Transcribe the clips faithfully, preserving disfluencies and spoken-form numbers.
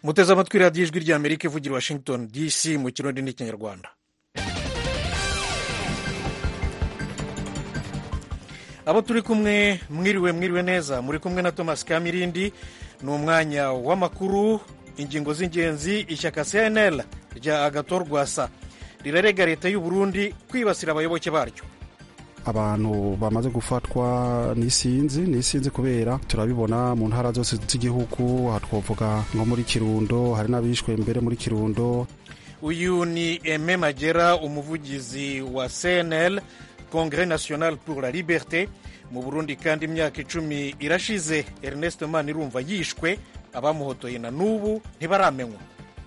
muteze amatwi radiyo ijwi ry'amerika ivugira washington dc mu kirundi n'ikinyarwanda. abo turi kumwe mwiriwe mwiriwe neza, muri kumwe na Thomas Kamirindi. Ni umwanya w'amakuru. Ingingo z'ingenzi: ishyaka C N L rya Agathon Rwasa rirarega leta y'u Burundi kwibasira abayoboke baryo. Abantu bamaze gufatwa n'isinzi n'isinzi kubera turabibona mu ntara zose z'igihugu, aha twovuga nko muri Kirundo, hari n'abishwe mbere muri Kirundo. Uyu ni Aime Magera, umuvugizi wa C N L, Congrès National pour la Liberté mu Burundi. Kandi imyaka icumi irashize Ernest Manirumva yishwe, abamuhotoye na n'ubu ntibaramenywa.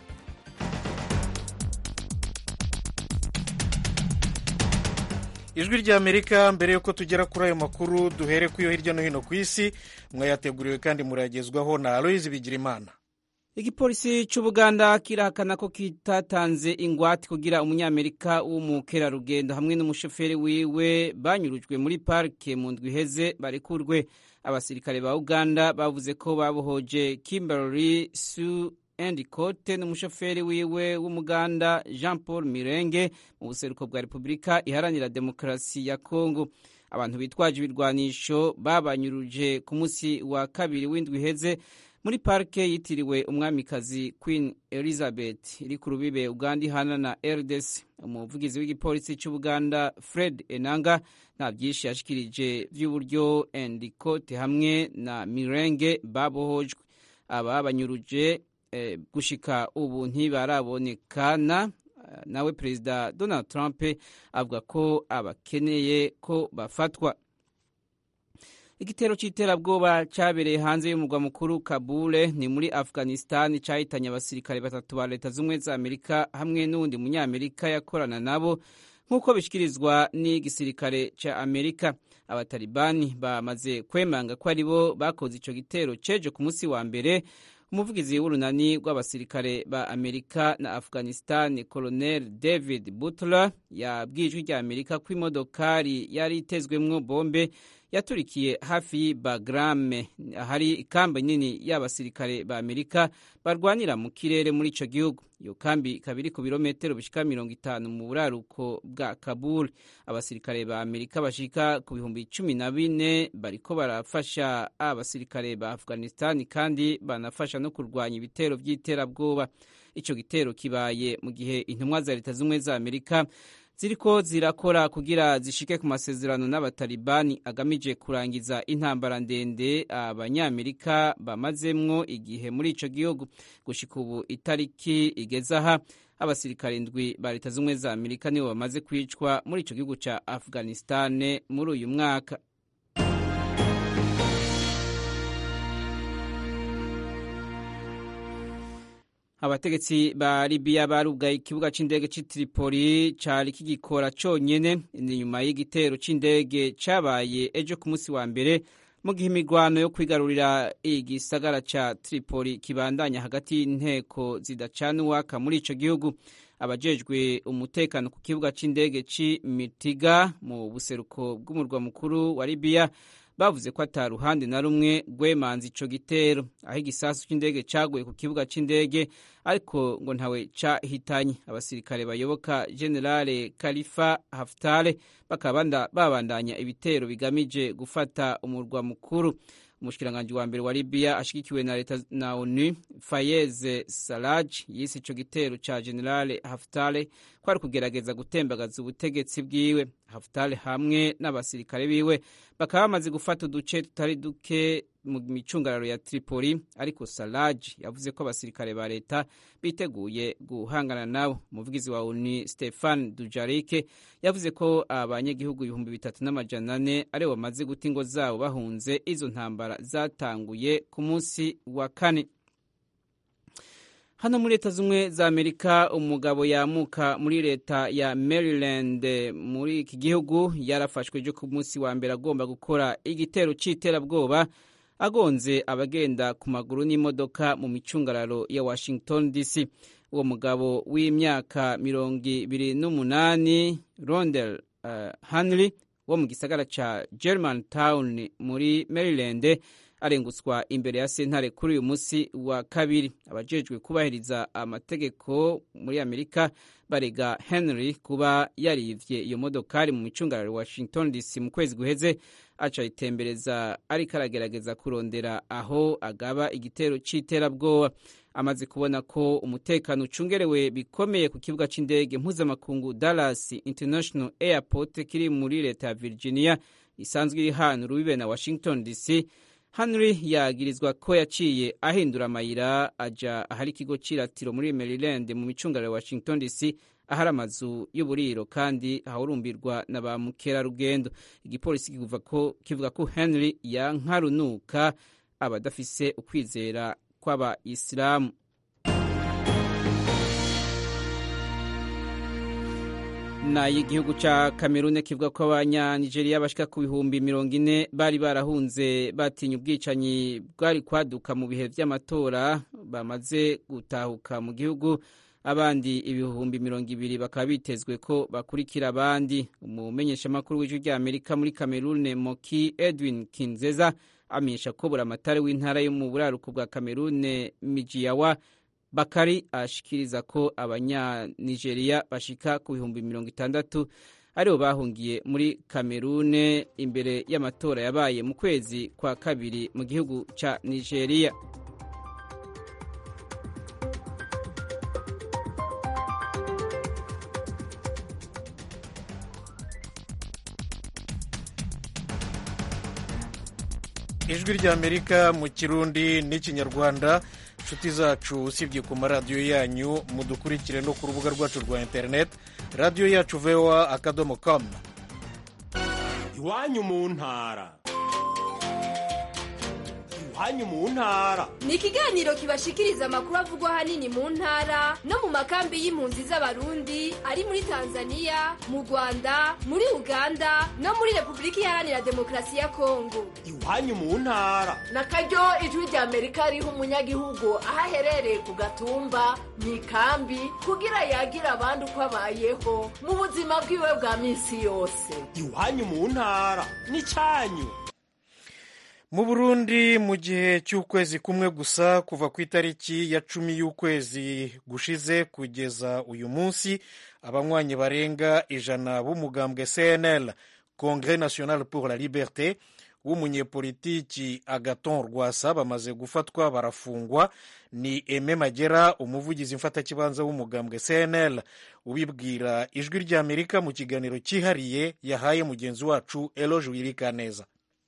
Ijwi ry'Amerika, mbere yuko tugera kuri ayo makuru duhere ku yo hirya no hino ku isi, mwayateguriwe kandi muragezwaho na Aloyizi Bigirimana. Igipolisi c'Ubuganda kirahakana ko kitatanze ingwate kugira umunyamerika w'umukerarugendo hamwe n'umushoferi wiwe banyurujwe muri parike mu ndwi iheze barekurwe. Abasirikare ba Uganda bavuze ko babohoje Kimberly Sue Endicott n'umushoferi wiwe w'Umuganda Jean Paul Mirenge mu buseruko bwa Repubulika Iharanira Demokarasi ya Kongo. Abantu bitwaje ibirwanisho babanyuruje ku munsi wa kabiri w'indwi iheze muri parike yitiriwe umwamikazi Queen Elizabeth iri ku rubibe Uganda ihana na R D C. Umuvugizi w'igipolisi c'Ubuganda Fred Enanga nta byinshi yashikirije vy'uburyo Endicott hamwe na Mirenge babohojwe. Aba banyuruje eh, gushika ubu ntibarabonekana. Nawe Perezida Donald Trump avuga ko abakeneye ko bafatwa. Igitero c'iterabwoba cabereye hanze y'umurwa mukuru Kabul ni muri Afghanistan cahitanye abasirikare batatu ba leta z'ubumwe za Amerika hamwe n'uwundi munyamerika yakorana nabo, nk'uko bishikirizwa n'igisirikare ca Amerika. Abatalibani bamaze kwemanga ko aribo bakoze ico gitero ceje ku munsi wa mbere. Umuvugizi w'urunani rw'abasirikare ba Amerika na Afghanistan, Colonel David Butler, yabwijwe rya Amerika ko imodokari yari itezwemwo bombe yaturikiye hafi y'Bagram, hari ikamba nini y'abasirikare ba Amerika barwanira mu kirere muri ico gihugu. Iyo kambi kabiri ku birometero bishika mirongo itanu mu buraruko bwa Kabul. Abasirikare ba Amerika bashika ku bihumbi cumi na bine bariko barafasha abasirikare ba Afghanistan kandi banafasha no kurwanya ibitero vy'iterabwoba. Ico gitero kibaye mu gihe intumwa za leta z'ubumwe za Amerika ziriko zirakora kugira zishike ku masezerano n'abatalibani agamije kurangiza intambara ndende abanyamerika bamazemwo igihe muri ico gihugu. Gushika ubu itariki igeze aha, abasirikare indwi ba leta z'ubumwe za Amerika nibo bamaze kwicwa muri ico gihugu ca Afghanistan muri uyu mwaka. Abategetsi ba Libya barugaye ikibuga c'indege c'i Tripoli cari kigikora conyene inyuma y'igitero c'indege cabaye ejo ku munsi wa mbere, mu gihe imirwano yo kwigarurira igisagara ca Tripoli kibandanya hagati y'inteko zidacana uwaka muri ico gihugu. Abajejwe umutekano ku kibuga c'indege c'i Mitiga mu buseruko bw'umurwa mukuru wa Libya bavuze ko ata ruhande na rumwe rwemanze ico gitero. Aho igisasu c'indege caguye ku kibuga c'indege ariko ngo ntawe cahitanye. Abasirikare bayoboka Generale Khalifa Haftar bakaba babandanya ibitero bigamije gufata umurwa mukuru. Umushikiranganji wa mbere wa Libya ashigikiwe na leta na ONU Fayez Sarraj yise ico gitero ca Generale Haftar kwari kugerageza gutembagaza ubutegetsi bwiwe. Haftar hamwe n'abasirikare biwe bakaba bamaze gufata uduce tutari duke mu micungararo ya Tripoli, ariko Sarraj yavuze ko abasirikare ba leta biteguye guhangana nabo. Umuvugizi wa ONU Stefan Dujarric yavuze ko abanyagihugu ibihumbi bitatu n'amajana ane ari bamaze guta ingo zabo bahunze izo ntambara zatanguye ku munsi wa kane. Hano muri leta z'umwe za Amerika, umugabo yamuka muri leta ya Maryland muri iki gihugu yarafashwe ejo ku munsi wa mbere agomba gukora igitero c'iterabwoba agonze abagenda ku maguru n'imodoka mu micungararo ya Washington D C. Uwo mugabo w'imyaka mirongo ibiri n'umunani, Rondell uh, Henry wo mu gisagara ca Germantown muri Maryland arengutswa imbere ya sentare kuri uyu munsi wa kabiri. Abajejwe kubahiriza amategeko muri Amerika barega Henry kuba yarivye iyo modokari mu micungararo Washington D C mu kwezi guheze, aca itembereza ariko aragerageza kurondera aho agaba igitero c'iterabwoba. Amaze kubona ko umutekano ucungerewe bikomeye ku kibuga c'indege mpuzamakungu Dallas International Airport kiri muri leta ya Virginia isanzwe iri hano rubibe na Washington D C, Henry yagirizwa ko yaciye ahindura amayira aja ahari ikigo c'iratiro muri Maryland mu micungararo ya Washington D C, ahari amazu y'uburiro kandi hahurumbirwa na ba mukerarugendo. Igipolisi kivuga ko kivuga ko Henry yankarunuka abadafise ukwizera kw'aba Isilamu. Na igihugu ca Cameroon kivuga ko abanya Nigeria bashika ku bihumbi mirongo ine bari barahunze batinya ubwicanyi bwari kwaduka mu bihe vy'amatora bamaze gutahuka mu gihugu, abandi ibihumbi mirongo ibiri bakaba bitezwe ko bakurikira abandi. Umumenyeshamakuru w'ijwi rya Amerika muri Cameroon Moki Edwin Kinzeza amenyesha ko buramatari w'intara yo mu buraruko bwa Cameroon Mijiyawa Bakari ashikiriza ko abanya Nigeria bashika ku bihumbi mirongo itandatu aribo bahungiye muri Cameroon imbere y'amatora yabaye mu kwezi kwa kabiri mu gihugu ca Nigeria. Ijwi rya Amerika mu Kirundi n'Ikinyarwanda. Nshuti zacu usibye ku maradiyo yanyu mudukurikire no ku rubuga rwacu rwa internet radiyo yacu v o a akadomo com. Iwanyu mu ntara. Iwanyu mu ntara ni ikiganiro kibashikiriza amakuru avugwa hanini mu ntara no mu makambi y'impunzi z'abarundi ari muri Tanzania, mu Rwanda, muri Uganda no muri Republika Iharanira Demokarasi ya Kongo. Iwanyu mu ntara na karyo ijwi rya Amerika riha umunyagihugu aho aherereye ku gatumba mu ikambi kugira yagira abandi uko abayeho mu buzima bwiwe bwa minsi yose. Iwanyu mu ntara ni cyanyu. Mu Burundi mu gihe cy'ukwezi kumwe gusa kuva ku itariki ya cumi y'ukwezi gushize kugeza uyu munsi, abanywanyi barenga ijana b'umugambwe C N L Congrès National pour la Liberté w'umunyepolitiki Agathon Rwasa bamaze gufatwa barafungwa. Ni Aime Magera, umuvugizi mfatakibanza w'umugambwe C N L, ubibwira ijwi rya Amerika mu kiganiro cyihariye yahaye mugenzi wacu Eloge Wirikaneza.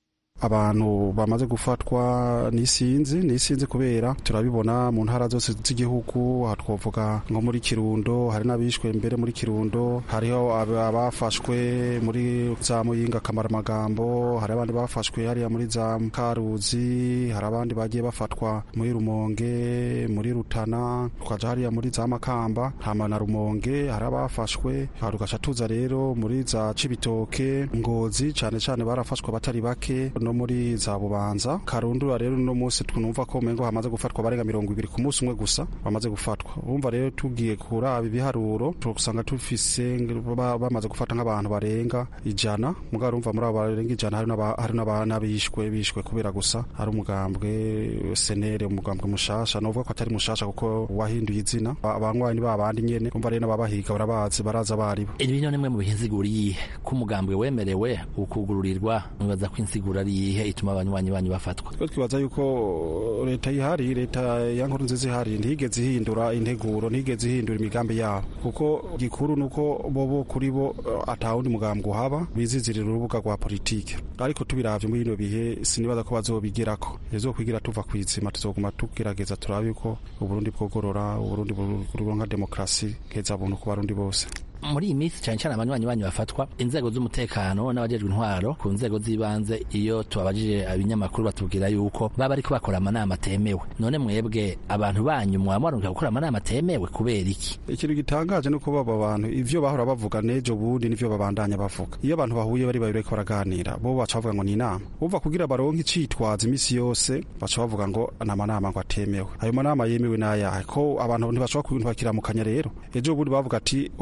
Abantu bamaze gufatwa n'isinzi n'isinzi kubera turabibona mu ntara zose z'igihugu, hatwovuga nko muri Kirundo hari n'abishwe mbere muri Kirundo, hariho abafashwe muri za Muyinga Kamaramagambo, hari abandi bafashwe hariya muri za Karuzi, hari abandi bagiye bafatwa muri Rumonge, muri Rutana, twaje hariya muri za Makamba, hama na Rumonge hari abafashwe, harugasha tuza rero muri za Cibitoke, Ngozi cyane cyane barafashwe batari bake, no muri za Bubanza, Karundura rero no munsi twumva ko mengo hamaze gufatwa barenga mirongo ibiri ku munsi umwe gusa bamaze gufatwa. Urumva rero tugiye kuraba ibiharuro tukusanga tufise bamaze gufata nk'abantu barenga ijana, mugabo urumva muri abo barenga ijana hari n'aba hari n'abana bishwe bishwe kubera gusa ari umugambwe senere, umugambwe mushasha, novuga ko atari mushasha kuko wahinduye izina, abanywanyi babandi nyene umva rero nababahiga barabazi baraza bari. Ibi none mwe mu bihinziguriye ku mugambwe wemerewe ukugururirwa mubaza ko insigura ari ihe ituma abanywanyi banyu bafatwa. Twe twibaza yuko leta ihari, leta ya Nkurunziza ihari ntigeze ihindura integuro, ntigeze ihindura imigambi yabo, kuko gikuru nuko bobo kuri bo atawundi mugambwe uhaba bizizirira urubuga rwa politike. Ariko tubiravye muri ino bihe sinibaza ko bazobigirako, ezokwigira tuva kwizima, tuzoguma tugerageza turabe yuko Uburundi bwogorora, Uburundi buronka demokrasi keza buntu ku barundi bose. Muri iyi minsi cyane cyane abanywanyi banyu bafatwa, inzego z'umutekano n'abajejwe intwaro ku nzego z'ibanze iyo tubabajije abinyamakuru batubwira yuko baba ariko bakora amanama atemewe. None mwebwe abantu banyu mwamwaruka gukora amanama atemewe kubera iki? Ikintu gitangaje nuko baba abantu ivyo bahora bavuga nejo bundi nivyo babandanya bavuga. Iyo abantu bahuye bari babireko baraganira bo baca bavuga ngo ni inama, uva kugira baronke icitwaza imisi yose baca bavuga ngo amanama ngo atemewe. Ayo manama yemewe n'ayahe ko abantu ntibashobora kubirakira mu kanya rero. Ejo bundi bavuga ati umugambwe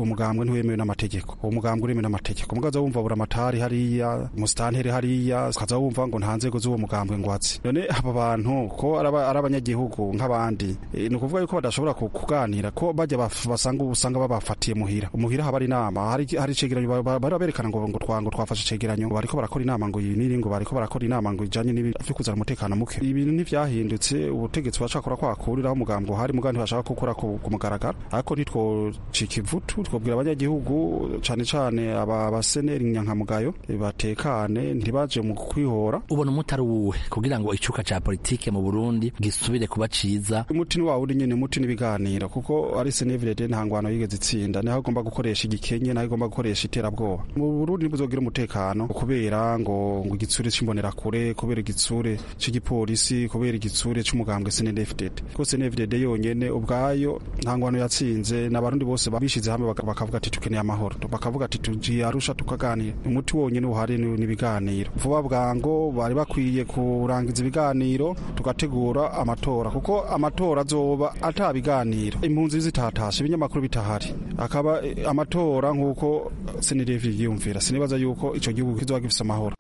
ntiwemewe n'amategeko uwo mugambwe uremewe n'amategeko mugaza wumva bura matari hariya musitanteri hariya ukaza wumva ngo nta nzego z'uwo mugambwe ngwatsi none aba bantu ko ari abanyagihugu nk'abandi e, ni ukuvuga yuko badashobora kuganira ko bajya basanga ubusanga babafatiye muhira umuhira haba ari inama hari hari icegeranyo baraberekana ngo ngo twango twafashe icegeranyo bariko barakora inama ngo yiniri ngo bariko barakora inama ngo ijanye n'ibi byo kuzana umutekano muke ibintu ntivyahindutse ubutegetsi bashaka kwakuriraho umugambwe hari mugandi bashaka gukora ku mugaragaro ariko ntitwocika ivutu twobwira abanyagihugu cane cane aba baseneri nyankamugayo batekane ntibaje mu kwihora ubona umutari uwuhe kugira ngo icuka ca politike mu Burundi gisubire kuba ciza umuti ni wawe nyene umuti n'ibiganiro kuko ari senevrede ntangwano yigeze itsinda niho agomba gukoresha igikenye naho agomba gukoresha iterabwoba mu Burundi buzogira umutekano kubera ngo ngo igitsure cimbonera kure kubera igitsure c'igipolisi kubera igitsure c'umugambwe S N D F D D ko S N D F D D yonyene ubwayo ntangwano yatsinze n'abarundi bose babishize hamwe bakavuga ati tukeneye amahoro bakavuga ati tugiye Arusha tukaganira umuti wonyene uhari n'ibiganiro vuba bwango bari bakwiye kurangiza ibiganiro tugategura amatora kuko amatora azoba atabiganiro impunzi zitatashe ibinyamakuru bitahari akaba amatora nk'uko S N D F yiyumvira sinibaza yuko ico gihugu kizoba gifise amahoro.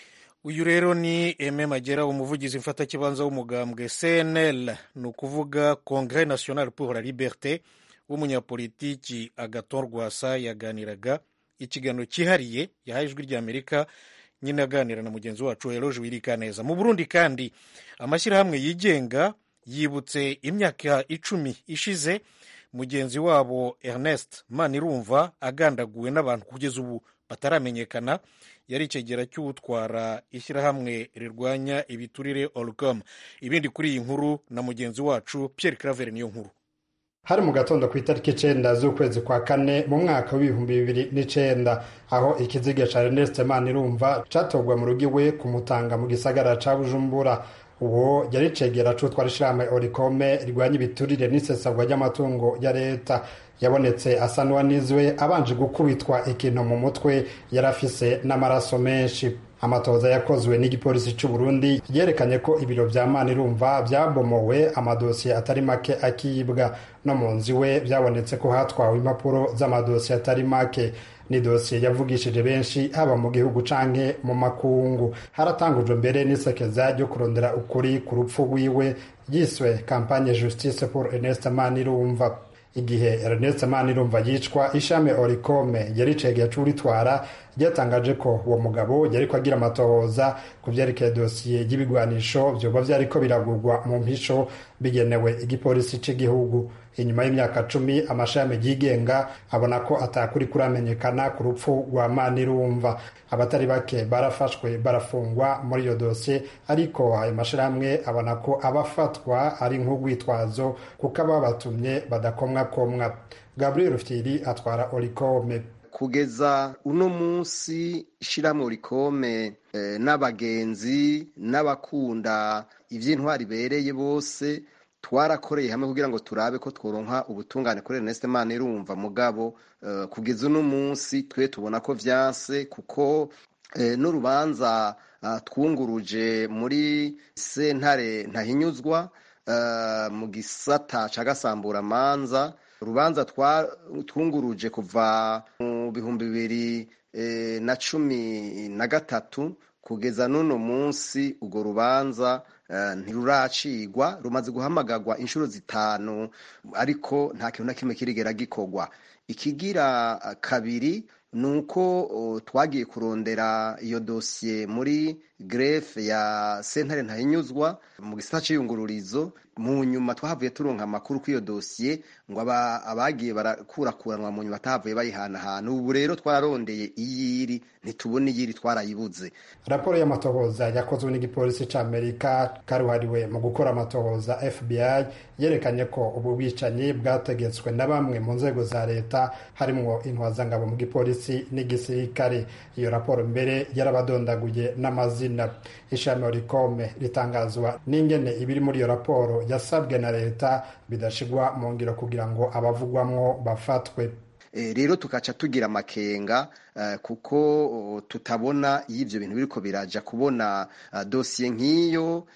Uyu rero ni Aime Magera umuvugizi mfata kibanza w'umugambwe C N L ni ukuvuga Congrès National pour la Liberté w'umunyapolitiki Agathon Rwasa yaganiraga ikiganiro cyihariye yahaye ijwi ry'Amerika nyine aganira na mugenzi wacu Eloge Wirikaneza. Mu Burundi kandi amashyirahamwe yigenga yibutse imyaka icumi ishize mugenzi wabo Ernest Manirumva agandaguwe n'abantu kugeza ubu bataramenyekana yari icegera cy'utwara ishyirahamwe rirwanya ibiturire Olcom. Ibindi kuri iyi nkuru na mugenzi wacu Pierre Claver niyo nkuru. Hari mu gatondo ku itariki icenda z'ukwezi kwa kane mu mwaka w'ibihumbi bibiri n'icenda aho ikiziga ca Ernest Manirumva catogwa mu rugo iwe ku Mutanga mu gisagara ca Bujumbura. Uwo yari cegera c'utwara ishyirahamwe Olcom rirwanya ibiturire n'isesagwa ry'amatungo ya leta. Yabonetse asa n'uwanizwe abanje gukubitwa ikintu mu mutwe yarafise n'amaraso menshi. Amatoza yakozwe n'igipolisi cy'u Burundi yerekanye ko ibiro vya Manirumva byabomowe amadosiye atari make akibwa no mu nzu we byabonetse ko hatwawe impapuro z'amadosiye atari make. Ni dosiye yavugishije benshi haba mu gihugu canke mu makungu. Haratangujwe mbere n'isekeza ryo kurondera ukuri ku rupfu rwiwe yiswe campagne justice pour Ernest Manirumva. Igihe Ernest Manirumva yicwa ishami Olcom yari cegeye c'uritwara ryatangaje ko uwo mugabo yari ko agira amatohoza ku vyerekeye dosiye y'ibigwanisho vyoba vyariko biragurwa mu mpisho bigenewe igipolisi c'igihugu. Inyuma y'imyaka cumi amashami yigenga abona ko atakuri kuramenyekana ku rupfu rwa Manirumva. Abatari bake barafashwe barafungwa muri iyo dosiye ariko ayo mashirahamwe abona ko abafatwa ari nk'ugwitwazo kuko ababatumye badakomwa komwa. Gabriel Rufyiri atwara Olcom. Kugeza uno munsi ishiramwe Olcom eh, n'abagenzi n'abakunda ivy'intwari bereye bose twarakoreye hamwe kugira ngo turabe ko tworonka ubutungane kuri Ernest Manirumva mugabo uh, kugeza uno munsi twe tubona ko vyanse kuko uh, n'urubanza uh, twunguruje muri sentare ntahinyuzwa uh, mu gisata ca gasambura manza urubanza twunguruje kuva mu bihumbi bibiri eh, na cumi na gatatu kugeza n'uno munsi urwo rubanza Uh, ntiruracigwa rumaze guhamagagwa inshuro zitanu ariko nta kintu na kimwe kirigera gikorwa. Ikigira uh, kabiri nuko uh, twagiye kurondera iyo dosiye muri greffe ya sentare ntahinyuzwa mu gisata c'iyungururizo mu nyuma twahavuye turonka amakuru ku iyo dosiye ngo abagiye barakurakuranwa mu nyuma batavuye bayihanahana. Ubu rero twararondeye iyiri ntitubone iyiri twarayibuze. Raporo y'amatohoza yakozwe n'igipolisi c'Amerika karuhariwe mu gukora amatohoza F B I yerekanye ko ubu bwicanyi bwategetswe na bamwe mu nzego za leta harimwo intwazangabo mu gipolisi n'igisirikare. Iyo raporo mbere yarabadondaguye n'amazina. Ishami Olcom ritangazwa n'ingene ibiri muri iyo raporo yasabwe na leta bidashigwa mu ngiro kugira ngo abavugwamwo bafatwe. e, rero tukaca tugira amakenga uh, kuko uh, tutabona iyo ivyo bintu biriko biraja kubona uh, dosiye nk'iyo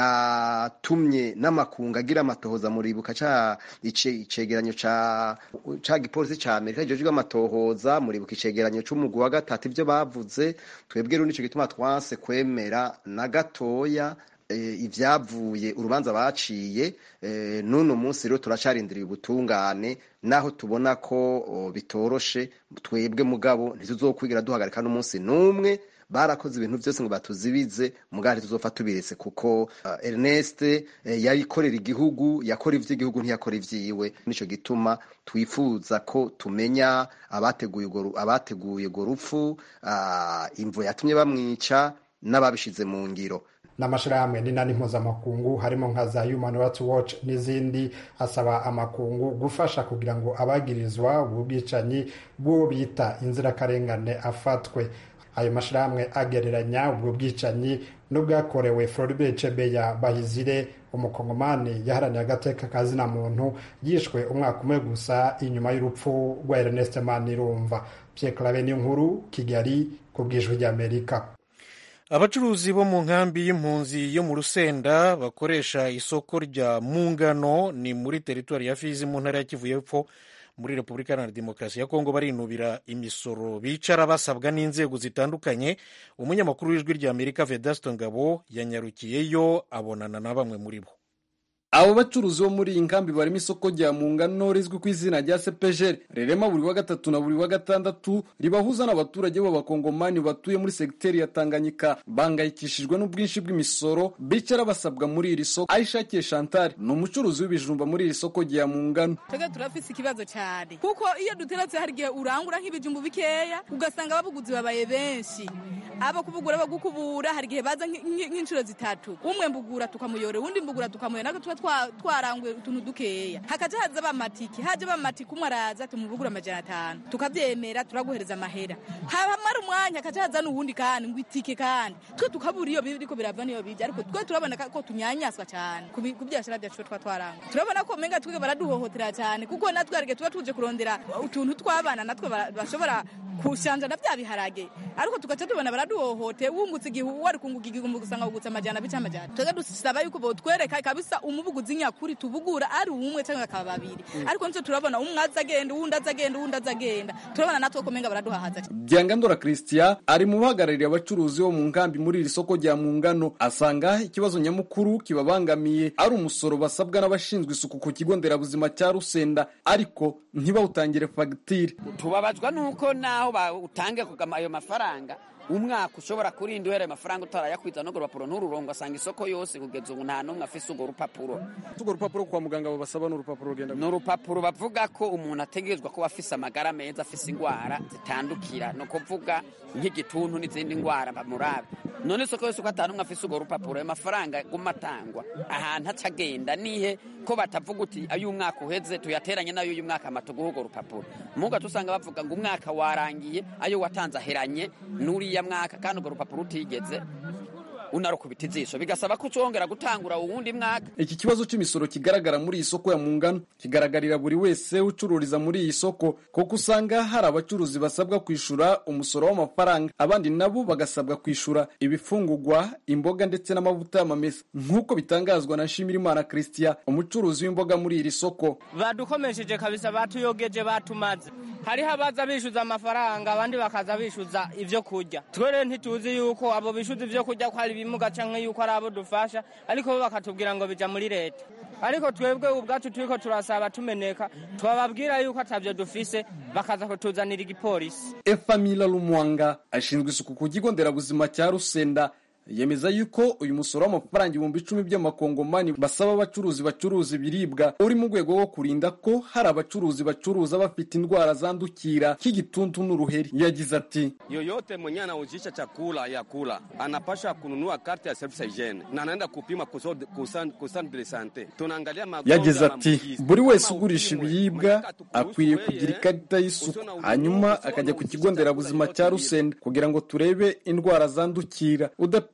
yatumye n'amakunga agira amatohoza muribuka ca ice icegeranyo ca ca gipolisi ca Amerika kijejwe amatohoza muribuka icegeranyo c'umugwi wa gatatu ivyo bavuze twebwe rero nico gituma twanse kwemera na gatoya e, ivyavuye urubanza baciye e, nuno munsi rero turacarindiriye ubutungane naho tubona ko o, bitoroshe twebwe mugabo ntituzokwigira duhagarika n'umunsi numwe barakoze ibintu byose ngo batuzibize mugari tuzofa tubiretse kuko uh, Ernest eh, yayikorera igihugu yakora ivy'igihugu ntiyakora ivyiwe nico gituma twifuza ko tumenya abateguye go abateguye go rupfu uh, imvo yatumye bamwica n'ababishize mu ngiro n'amashirahamwe n'inani mpuzamakungu harimo nka za Human Rights Watch n'izindi asaba amakungu gufasha kugira ngo abagirizwa ubwicanyi bwo bita inzirakarengane afatwe. Ayo mashirahamwe agereranya ubwo bwicanyi n'ubwakorewe Floribert Chebeya Bahizire umukongomani yaharaniye agateka kazina muntu yishwe umwaka umwe gusa inyuma y'urupfu rwa Ernest Manirumva. Pierre Claver Niyonkuru, Kigali, ku bw'Ijwi ry'Amerika. Abacuruzi bo mu nkambi y'impunzi yo mu Rusenda bakoresha isoko rya Mungano ni muri teritwari ya Fizi mu ntara ya Kivu y'Epfo muri Repubulika Iharanira Demokarasi ya Kongo barinubira imisoro bicara basabwa n'inzego zitandukanye. Umunyamakuru w'Ijwi ry'Amerika Vedasto Ngabo yanyarukiyeyo abonana na bamwe muri bo. Abo bacuruzi bo muri inkambi barimo isoko rya Mungano rizwi ku izina rya C P G rirema buri wa gatatu na buri wa gatandatu ribahuza n'abaturage b'abakongomani batuye muri segiteri ya Tanganyika bangayikishijwe n'ubwinshi bw'imisoro bicara basabwa muri iri soko. Aishakiye Chantal ni umucuruzi w'ibijumba muri iri soko rya Mungano. Twebwe turafise ikibazo cyane kuko iyo duteretse hari gihe urangura nk'ibijumba bikeya ugasanga ababuguzi babaye benshi, abo kubugura bagukubura hari gihe baza nk'inshuro zitatu, umwe mbugura tukamuyore undi mbugura tukamuyore nako twarangwe utuntu dukeya hakaje haza bamatiki haje bamatiki umwe araza tumubugura amajana atanu tukabyemera turaguhereza amahera habamara umwanya hakaje haza n'uwundi kandi ngo itike kandi twe tukabura iyo biriko birava niyo bijya ariko twe turabona ko tunyanyaswa cyane kubyashara byacu twa twarangwe turabona ko menga twege baraduhohotera cyane kuko natwe arige tuba tuje kurondera utuntu twabana natwe bashobora kushanja na bya biharage ariko tugaca tubona baraduhohote wungutse igihu wari kunguga igihumbi gusanga ugutse amajana bica amajana twege dusaba yuko bo twereka kabisa umubuguzi nyakuri tubugura ari umwe cyangwa akaba babiri ariko nzo turabona umwe azagenda uwundi azagenda uwundi azagenda turabona natwe ko menga baraduhahaza. Byangandora Christian ari mu bahagarariye abacuruzi bo mu nkambi muri iri soko rya Mungano asanga ikibazo nyamukuru kibabangamiye ari umusoro basabwa n'abashinzwe isuku ku kigo nderabuzima cya Rusenda ariko ntibawutangire fagitire. Tubabazwa nuko naho utange kugama ayo mafaranga umwaka ushobora kurinda uhere amafaranga utarayakwiza no rupapuro ntururongo asanga isoko yose kugeza ubu nta numwe afise ugo rupapuro. Tugo rupapuro kwa muganga babasaba n'urupapuro rugenda no rupapuro bavuga ko umuntu ategerezwa kuba afise amagara meza afise ingwara zitandukira no kuvuga nk'igituntu n'izindi ngwara bamurabe none isoko yose ko atanumwe afise ugo rupapuro amafaranga gumatangwa ahantu acagenda nihe ko batavuga uti ayo umwaka uheze tuyateranye nayo uyu mwaka amatuguho ugo rupapuro muga tusanga bavuga ngo umwaka warangiye ayo watanze aheranye nuri ya mwaka kandi ugo rupapuro utigeze unarukubita ijisho bigasaba ko ucongera gutangura uwundi mwaka. Iki kibazo cy'imisoro kigaragara muri iyi soko ya Mungano kigaragarira buri wese ucururiza muri iyi soko kuko usanga hari abacuruzi basabwa kwishura umusoro w'amafaranga abandi nabo bagasabwa kwishura ibifungurwa imboga ndetse n'amavuta y'amamesa nk'uko bitangazwa na Shimirimana Christian umucuruzi w'imboga muri iri soko. Badukomesheje kabisa batuyogeje batumaze hariho abaza bishuza amafaranga abandi bakaza bishuza ivyo kurya twere ntituzi yuko abo bishuza ivyo kurya ko hari bimuga canke yuko ari abo dufasha ariko bo bakatubwira ngo bija muri leta ariko twebwe ubwacu turiko turasaba tumeneka twababwira yuko atavyo dufise bakaza kutuzanira igipolisi. Efamila Lumwanga ashinzwe isuku ku kigo nderabuzima cya Rusenda yemeza yuko uyu musoro w'amafaranga ibihumbi icumi by'amakongomani basaba abacuruzi bacuruza ibiribwa uri mu rwego rwo kurinda ko hari abacuruzi bacuruza bafite indwara zandukira k'igituntu n'uruheri. Yagize ati yoyote mwenye anauzisha chakula ya kula anapasha kununua karte ya service hygiene na anaenda kupima kusante de sante. Tunaangalia magonjwa. Yagize ati buri wese ugurisha ibiribwa akwiye kugira ikarita y'isuku hanyuma akajya ku kigo nderabuzima cya Rusenda kugira ngo turebe indwara zandukira udapima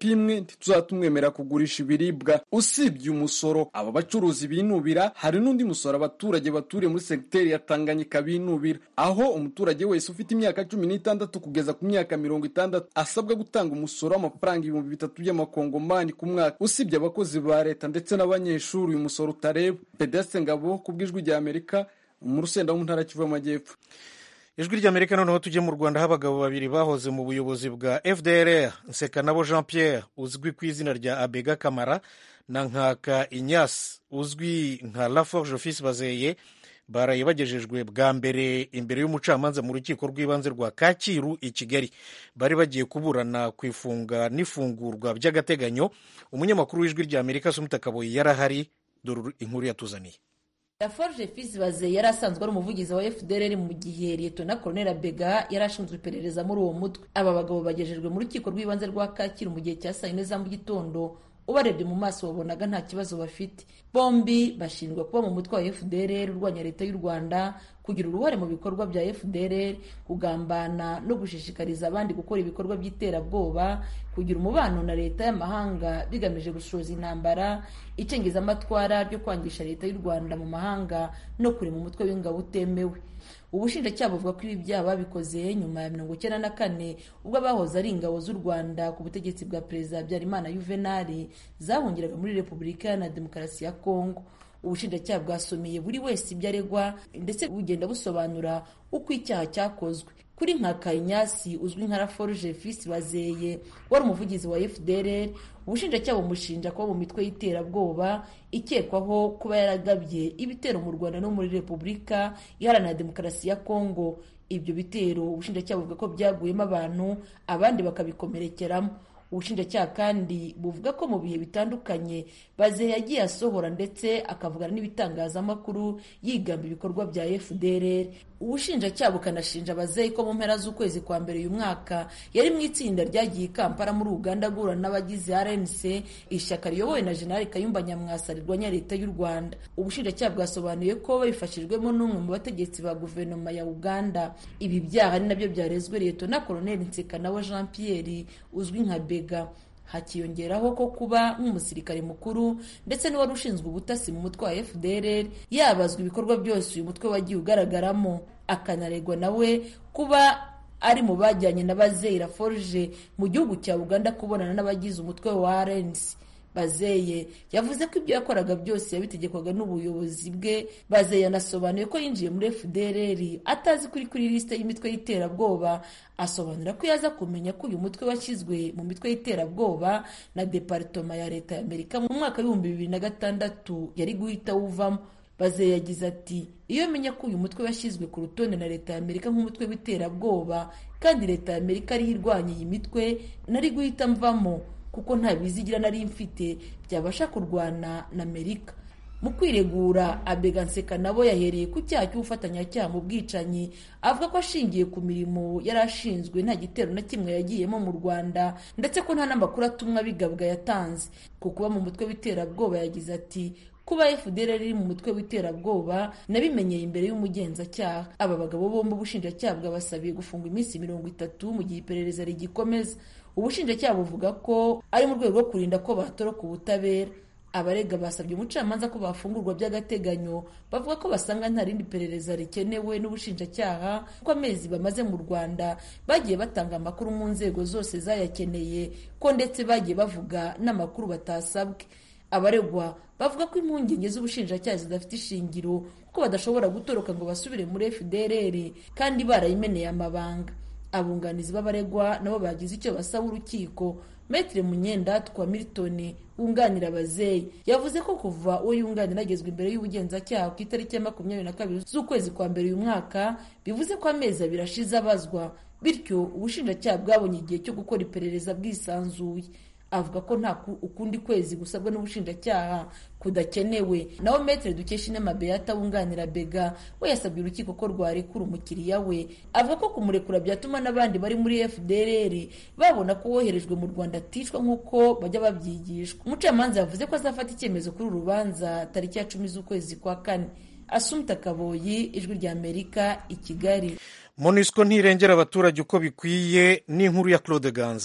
adapimwe ntituzatumwemera kugurisha ibiribwa. Usibye umusoro aba bacuruzi binubira, hari n'undi musoro abaturage baturiye muri segiteri ya Tanganyika binubira, aho umuturage wese ufite imyaka cumi n'itandatu kugeza ku myaka mirongo itandatu asabwa gutanga umusoro w'amafaranga ibihumbi bitatu by'amakongomani ku mwaka. Usibye abakozi ba leta ndetse n'abanyeshuri uyu musoro utareba. Pedeste Ngabo ku bw'ijwi rya Amerika mu Rusenda mu ntara Kivu y'Amajyepfo. Ijwi ry'Amerika. Noneho tujye mu Rwanda, aho abagabo babiri bahoze mu buyobozi bwa F D L R, Nsekanabo Jean Pierre uzwi ku izina rya Abega Kamara na Nkaka Inyasi uzwi nka Laforge Fils Bazeye baraye bagejejwe bwa mbere imbere y'umucamanza mu rukiko rw'ibanze rwa Kacyiru i Kigali. Bari bagiye kuburana ku ifunga n'ifungurwa by'agateganyo. Umunyamakuru w'ijwi ry'Amerika Sumita Kaboyi yarahari, dore inkuru yatuzaniye. Laforge Fils Bazeye yari asanzwe ari umuvugizi wa F D L R mu gihe Lieutenant Colonel Abega yari ashinzwe iperereza muri uwo mutwe. Aba bagabo bagejejwe mu rukiko rw'ibanze rwa Kacyiru mu gihe cya saa yine za mu gitondo. Ubarebye mu maso wabonaga nta kibazo bafite. Bombi bashinjwa kuba mu mutwe wa F D L R urwanya leta y'u Rwanda, kugira uruhare mu bikorwa bya F D L R, kugambana no gushishikariza abandi gukora ibikorwa by'iterabwoba, kugira umubano na leta y'amahanga bigamije gushoza intambara, icengezamatwara ryo kwangisha leta y'u Rwanda mu mahanga no kurema umutwe w'ingabo utemewe. Ubushinjacyaha buvuga ko ibi byaha babikoze nyuma ya mirongo icyenda na kane ubwo abahoze ari ingabo z'u Rwanda ku butegetsi bwa Perezida Habyarimana Juvenal zahungiraga muri Repubulika Iharanira Demokarasi ya Kongo. Ubushinjacyaha bwasomeye buri wese ibyo aregwa ndetse bugenda busobanura uko icyaha cyakozwe. Kuri Nkaka Inyasi uzwi nka Laforge Fils Bazeye wari umuvugizi wa F D L R, ubushinjacyaha bumushinja kuba mu mitwe y'iterabwoba ikekwaho kuba yaragabye ibitero mu Rwanda no muri Repubulika Iharanira Demokarasi ya Kongo. Ibyo bitero ubushinjacyaha buvuga ko byaguyemo abantu, abandi bakabikomerekeramo. Ubushinjacyaha kandi buvuga ko mu bihe bitandukanye Bazeye yagiye asohora ndetse akavugana n'ibitangazamakuru yigamba ibikorwa bya F D L R. Ubushinjacyaha bukanashinja Bazeye ko mu mpera z'ukwezi kwa mbere uyu mwaka yari mu itsinda ryagiye Kampala muri Uganda guhura n'abagize R N C, ishyaka riyobowe na General Kayumba Nyamwasa rirwanya leta y'u Rwanda. Ubushinjacyaha bwasobanuye ko babifashijwemo n'umwe mu bategetsi ba guverinoma ya Uganda. Ibi byaha ni nabyo byarezwe Lieutenant Colonel Nsekanabo Jean Pierre uzwi nka Bega. Hakiyongeraho ko kuba nk'umusirikare mukuru ndetse n'uwari ushinzwe ubutasi mu mutwe wa F D L R yabazwa ibikorwa byose uyu mutwe wagiye ugaragaramo, akanaregwa nawe kuba ari mu bajyanye na Bazeye Laforge mu gihugu cya Uganda kubonana n'abagize umutwe wa R N C. Bazeye yavuze ko ibyo yakoraga byose yabitegekwaga n'ubuyobozi bwe. Bazeye yanasobanuye ko yinjiye muri F D L R atazi kuri kuri liste y'imitwe y'iterabwoba. Asobanura ko yaza kumenya ko uyu mutwe washyizwe mu mitwe y'iterabwoba na Departoma ya Leta y'Amerika mu mwaka w'ibihumbi bibiri na gatandatu yari guhita wuvamo. Bazeye yagize ati iyo menya ko uyu mutwe washyizwe ku rutonde na Leta y'Amerika nk'umutwe w'iterabwoba kandi Leta y'Amerika ari irwanya iyi mitwe, nari guhita mvamo kuko nta bizigira nari mfite byabasha kurwana na Amerika. Mu kwiregura, Abega Nsekanabo yahereye ku cyaha cy'ubufatanyacyaha mu bwicanyi, avuga ko ashingiye ku mirimo yari ashinzwe nta gitero na kimwe yagiyemo mu Rwanda ndetse ko nta n'amakuru atumwa bigabwa yatanze. Ku kuba mu mutwe w'iterabwoba yagize ati kuba F D L R iri mu mutwe w'iterabwoba nabimenyeye imbere y'umugenzacyaha. Aba bagabo bombi ubushinjacyaha bwabasabiye gufungwa iminsi mirongo itatu mu gihe iperereza rigikomeza. Ubushinjacyaha buvuga ko ari mu rwego rwo kurinda ko batoroka ubutabera. Abarega basabye umucamanza ko bafungurwa by'agateganyo, bavuga ko basanga nta rindi perereza rikenewe n'ubushinjacyaha ko amezi bamaze mu Rwanda bagiye batanga amakuru mu nzego zose zayakeneye, ko ndetse bagiye bavuga n'amakuru batasabwe. Abaregwa bavuga ko impungenge z'ubushinjacyaha zidafite ishingiro ko badashobora gutoroka ngo basubire muri F D L R kandi barayimeneye amabanga. Abunganizi b'abaregwa nabo bagize icyo basaba urukiko. Maître Munyendatwa Milton wunganira Bazeye yavuze ko kuva uwo yunganira agezwe imbere y'ubugenzacyaha ku itariki ya makumyabiri na kabiri z'ukwezi kwa mbere uyu mwaka, bivuze ko amezi abiri ashize abazwa, bityo ubushinjacyaha bwabonye igihe cyo gukora iperereza bwisanzuye. Avuga ko nta ukundi kwezi gusabwa n'ubushinjacyaha kudakenewe. Naho Maître Dukeshinema Beata wunganira Bega we yasabye urukiko ko rwarekura umukiriya we. Avuga ko kumurekura byatuma n'abandi bari muri F D L R babona ko woherejwe mu Rwanda aticwa nk'uko bajya babyigishwa. Umucamanza yavuze ko azafata icyemezo kuri urubanza tariki ya cumi z'ukwezi kwa kane. Asumta Kaboyi, Ijwi rya Amerika, i Kigali. MONUSCO ntirengera abaturage uko bikwiye, n'inkuru ya Claude Ganza.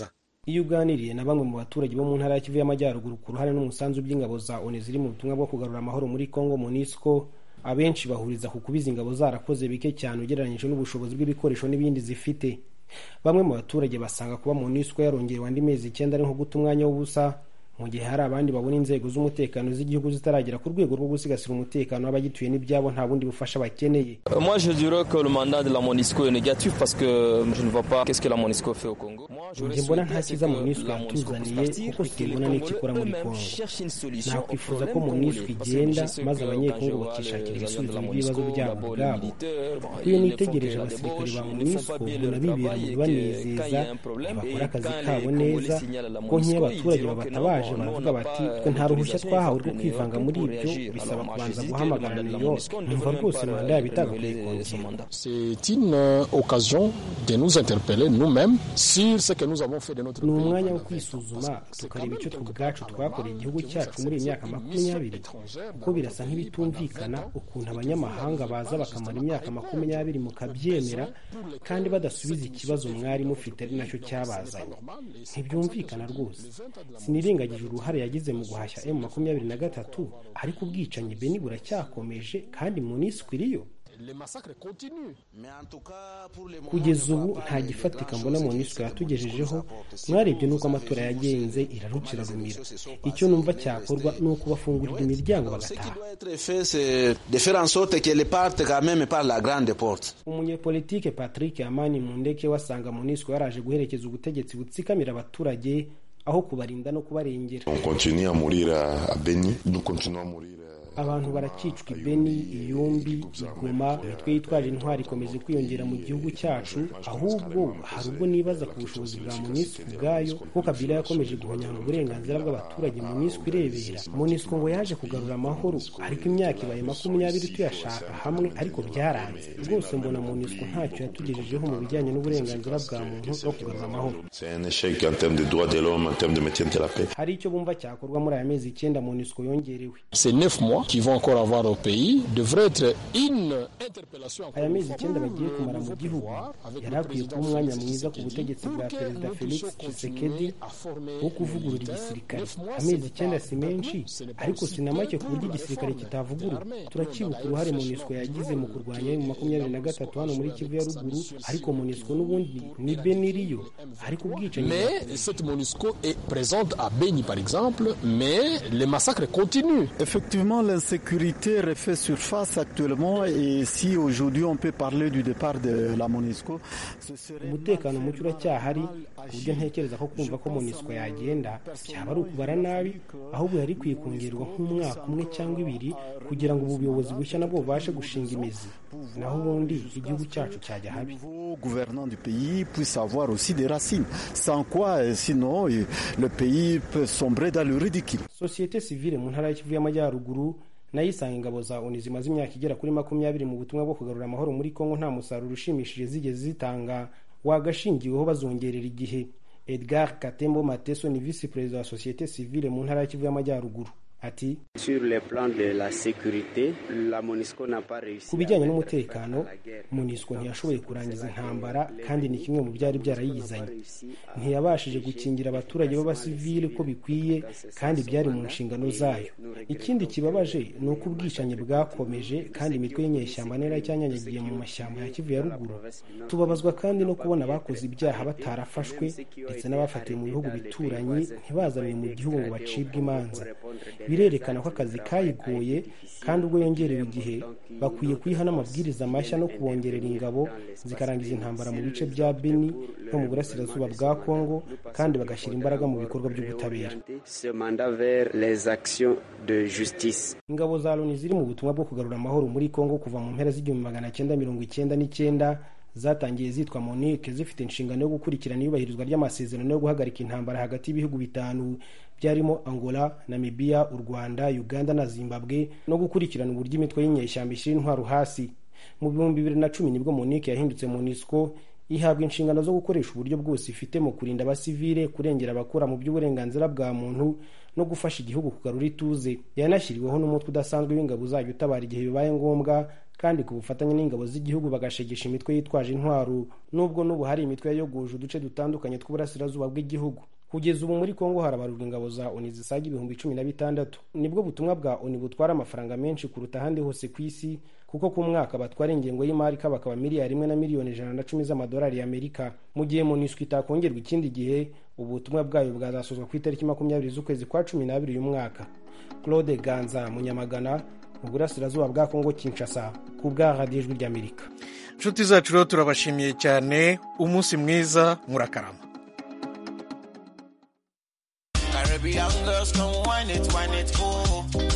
iyo uganiriye na bamwe mu baturage bo mu ntara ya Kivu y'Amajyaruguru ku ruhare n'umusanzu by'ingabo za ONU ziri mu butumwa bwo kugarura amahoro muri Congo MONUSCO, abenshi bahuriza ku kubiza ingabo zarakoze bike cyane ugereranyije n'ubushobozi bw'ibikoresho n'ibindi zifite. Bamwe mu baturage basanga kuba MONUSCO yarongerewe andi mezi icyenda ari nko guta umwanya w'ubusa, mu gihe hari abandi babona inzego z'umutekano z'igihugu zitaragera ku rwego rwo gusigasira umutekano w'abagituye n'ibyabo nta bundi bufasha bakeneye. Moi je dirais que le mandat de la MONUSCO est négatif parce que je ne vois pas qu'est-ce que la MONUSCO fait au Congo. Njye mbona nta cyiza MONUSCO yatuzaniye kuko simbona n'icyo ikora muri Congo. Nakwifuza ko MONUSCO igenda maze abanyekongo bakishakira ibisubizo by'ibibazo byabo ubwabo. Iyo nitegereje abasirikare ba MONUSCO mbona bibera mu bibanezeza, ntibakora akazi kabo neza kuko nk'iyo abaturage babatabaje baravuga bati twe nta ruhushya twahawe rwo kwivanga muri ibyo, bisaba kubanza guhamagara New York. Numva rwose manda yabo itagakwiye kongera. C'est une occasion de nous interpeller nous-mêmes sur ce que nous avons fait de notre pays. Ni umwanya wo kwisuzuma tukareba icyo twubwacu twakoreye igihugu cyacu muri iyi myaka makumyabiri, kuko birasa nk'ibitumvikana ukuntu abanyamahanga baza bakamara imyaka makumyabiri mukabyemera kandi badasubiza ikibazo mwari mufite ari nacyo cyabazanye. Ntibyumvikana rwose. Sinirengagije uruhare yagize mu guhashya M makumyabiri na gatatu, ariko ubwicanyi Beni buracyakomeje kandi MONUSCO iriyo. Kugeza ubu nta gifatika mbona MONUSCO yatugejejeho. Mwarebye nuko amatora yagenze irarucira rumira. Icyo numva cyakorwa ni uko bafungurira imiryango bagataha. Umunyepolitike Patrick Amani Mundeke wasanga MONUSCO yaraje guherekeza ubutegetsi butsikamira abaturage aho kubarinda no kubarengera. Abantu barakicwa Beni, Iyumbi, Igoma, imitwe yitwaje intwari ikomeje kwiyongera mu gihugu cyacu, ahubwo hari ubwo nibaza ku bushobozi bwa MONUSCO ubwayo ko Kabila yakomeje guhonyanga uburenganzira bw'abaturage MONUSCO irebera. MONUSCO ngo yaje kugarura amahoro, ariko imyaka ibaye makumyabiri tuyashaka hamwe ariko byaranze. Rwose mbona MONUSCO ntacyo yatugejejeho mu bijyanye n'uburenganzira bwa muntu no kugarura amahoro. Hari icyo bumva cyakorwa muri aya mezi icyenda MONUSCO yongerewe. C'est neuf mois qui vont encore avoir au pays devrait être une interpellation. Aya mezi icyenda bagiye kumara mu gihugu yari akwiye kuba umwanya mwiza ku butegetsi bwa Perezida Felix Tshisekedi wo kuvugurura igisirikare. Amezi icyenda si menshi, ariko si na make ku buryo igisirikare kitavugurura. Turakibuka uruhare MONUSCO yagize mu kurwanya mu makumyabiri na gatatu hano muri Kivu ya ruguru, ariko MONUSCO n'ubundi ni Beni iriyo, ariko ubwicanyi. Mais cette MONUSCO est présente à Beni par exemple, mais les massacres continuent. Effectivement, l'insécurité refait surface actuellement, et si aujourd'hui on peut parler du départ de la MONUSCO, umutekano muke uracyahari ku buryo ntekereza ko kumva ko MONUSCO yagenda byaba ari ukubara nabi, ahubwo yari ikwiye kongerwa nk'umwaka umwe cyangwa ibiri kugira ngo ubu buyobozi bushya nabwo bubashe gushinga imizi, naho ubundi igihugu cyacu cyajya habi. Gouvernant du pays puisse avoir aussi des racines, sans quoi sinon le pays peut sombrer dans le ridicule. Société civile mu ntara y'Kivu y'Amajyaruguru nayo isanga ingabo za ONU zimaze imyaka igera kuri makumyabiri mu butumwa bwo kugarura amahoro muri Congo nta musaruro ushimishije zigeze zitanga, wagashingiweho bazongerera igihe. Edgar Katembo Mateso ni vice perezida wa Société civile mu ntara y'Kivu y'Amajyaruguru ati: Sur le plan de la sécurité, la MONUSCO n'a pas réussi. Ku bijyanye n'umutekano, MONUSCO ntiyashoboye kurangiza intambara kandi ni kimwe mu byari byarayizanye. Ntiyabashije gukingira abaturage b'abasivile ko bikwiye kandi byari mu nshingano zayo. Ikindi kibabaje ni uko ubwicanyi bwakomeje kandi imitwe y'inyeshyamba nera cyanyanyagiye mu mashyamba ya Kivu ya ruguru. Tubabazwa kandi no kubona abakoze ibyaha batarafashwe ndetse n'abafatiwe mu bihugu bituranye ntibazanwe mu gihugu ngo bacibwe imanza. Birerekana ko akazi kayigoye kandi ubwo yongerewe igihe bakwiye kuyiha n'amabwiriza mashya no kubongerera ingabo zikarangiza intambara mu bice bya Beni no mu burasirazuba bwa Congo kandi bagashyira imbaraga mu bikorwa by'ubutabera. Ingabo za Loni ziri mu butumwa bwo kugarura amahoro muri Congo kuva mu mpera z'igihumbi magana cyenda mirongo icyenda n'icyenda zatangiye zitwa MONUC, zifite inshingano yo gukurikirana iyubahirizwa ry'amasezerano yo guhagarika intambara hagati y'ibihugu bitanu byarimo Angola, Namibia, u Rwanda, Uganda na Zimbabwe, no gukurikirana uburyo imitwe y'inyeshyamba ishyira intwaro hasi. Mu bihumbi bibiri na cumi nibwo MONUC yahindutse MONUSCO, ihabwa inshingano zo gukoresha uburyo bwose ifite mu kurinda abasivile, kurengera abakora mu by'uburenganzira bwa muntu no gufasha igihugu kugarura ituze. Yanashyiriweho n'umutwe udasanzwe w'ingabo zayo utabara igihe bibaye ngombwa kandi ku bufatanye n'ingabo z'igihugu bagashegesha imitwe yitwaje intwaro, nubwo n'ubu hari imitwe yayogoje uduce dutandukanye tw'uburasirazuba bw'igihugu. kugeza ubu muri Kongo harabarurwa ingabo za ONU zisaga ibihumbi cumi na bitandatu. Nibwo butumwa bwa ONU butwara amafaranga menshi kuruta ahandi hose ku isi, kuko ku mwaka batwara ingengo y'imari kabakaba miliyari imwe na miliyoni ijana na cumi z'amadolari y'Amerika. Mu gihe MONUSCO itakongerwa ikindi gihe, ubutumwa bwayo bwazasozwa ku itariki makumyabiri z'ukwezi kwa cumi n'abiri uyu mwaka. Claude Ganza, Munyamagana, mu burasirazuba bwa Kongo Kinshasa, ku bwa Radio Ijwi ry'Amerika. Nshuti zacu rero turabashimiye cyane, umunsi mwiza, murakarama. Caribbean girls come wine it, wine it, oh.